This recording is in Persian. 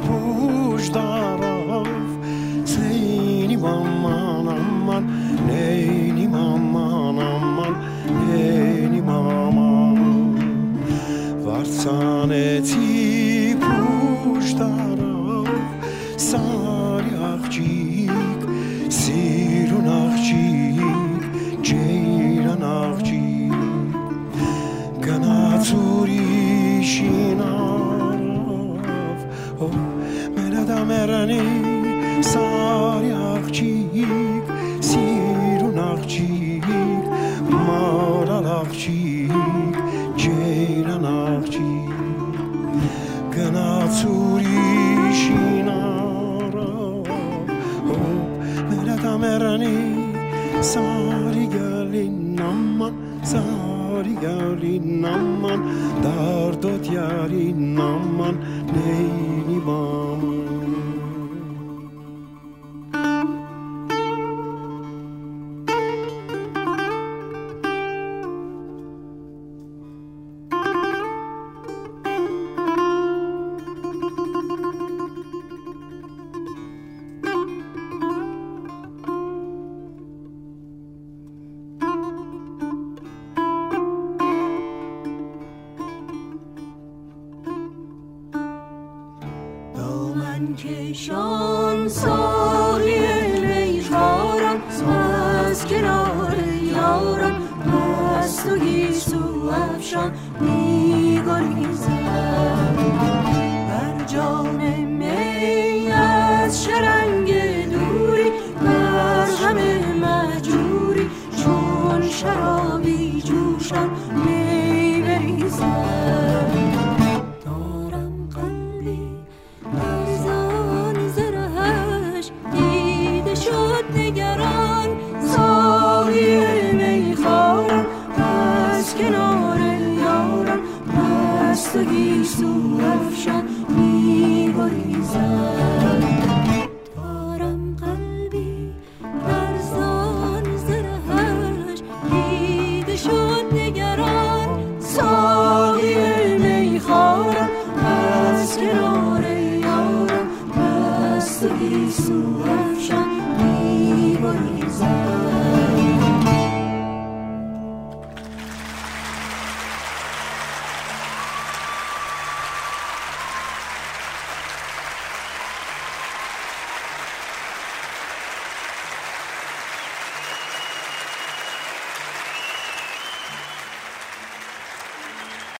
پوش دارف سینیم aman aman neynim aman aman neynim aman varsan eti puş daraf sari akçik sirun akçik ceylan akçik kanaturi şinaraf oh melada merani sari akçik sirun akçik maral akçik ceylan akçik kanaturi şinaraf oh melada merani sari gelin aman sari gelin aman dardot yarin aman neynim aman کشان ساقی میخوارم از کنار یارم از تو گیسو افشان میگریزم بر جام می از شرنگ دوری بر غم مهجوری چون شرابی جوشم میبریزم دارم قلبی شد نگران ساقی میخوارم از کنار یارم از تو گیسو افشان میگریزم دارم قلبی لرزان زرهش دیده شد نگران ساقی میخوارم از کنار یارم از تو گیسو افشان